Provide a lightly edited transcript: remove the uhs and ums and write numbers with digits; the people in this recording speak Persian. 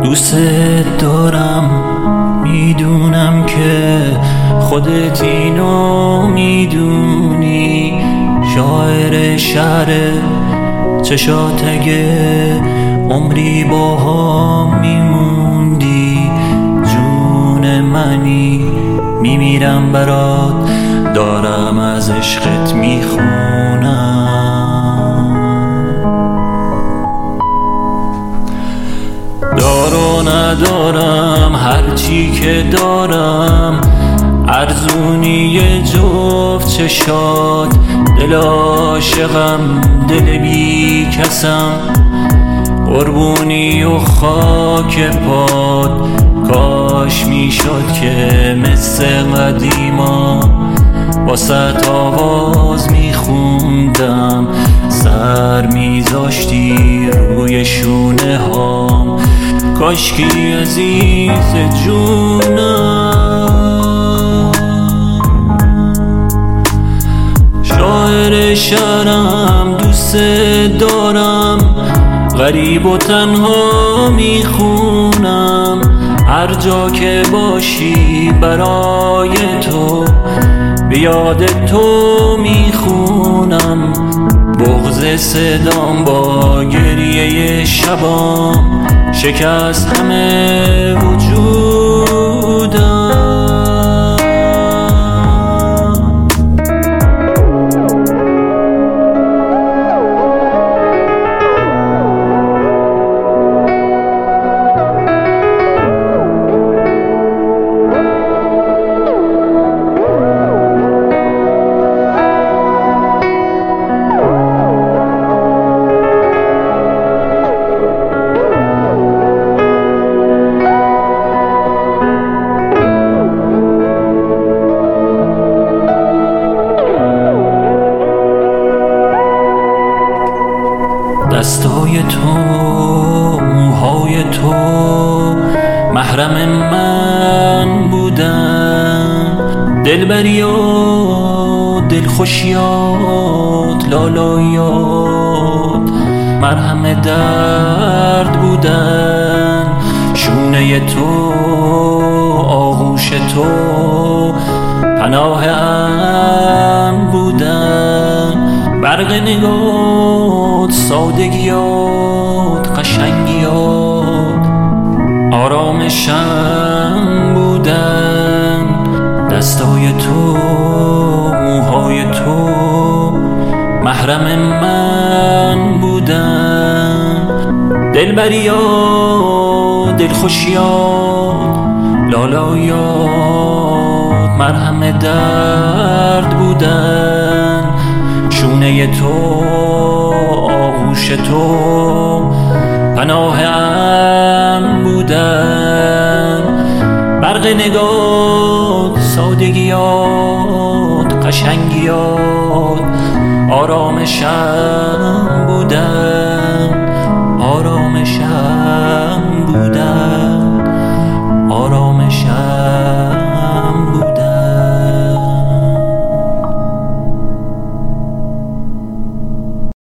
دوست دارم، میدونم که خودت اینو میدونی. شاعر شعر چشات اگه عمری با هم میموندی، جون منی میمیرم برات، دارم از عشقت میخونم. دار و ندارم هرچی که دارم، ارزونی جفت چشات. دل عاشقم، دل بی کسم، قربونی و خاک پات. کاش میشد که مثل قدیما واسه آواز میخوندم، سر میذاشتی روی شونه هام. کاشکی عزیز جونم، شاعر شعرم دوست دارم، غریب و تنها میخونم. هر جا که باشی برای تو، به یاد تو میخونم. بغض صدام با گریه شبام شکست همه وجودم. دستای تو، موهای تو، محرم من بودن. دلبریات، دلخوشیات، لالایات، مرهم درد بودن. شونه تو، آغوش تو، پناه امن بودن. برق نگات، سادگیات، قشنگیات، آرامشم بودن. دستای تو، موهای تو، محرم من بودن. دلبریات، دلخوشیات، لالایات، مرهم درد بودن. شونه تو، آغوش تو، پناه امن بودن. برق نگات، سادگیات، قشنگیات، آرامشم بودن.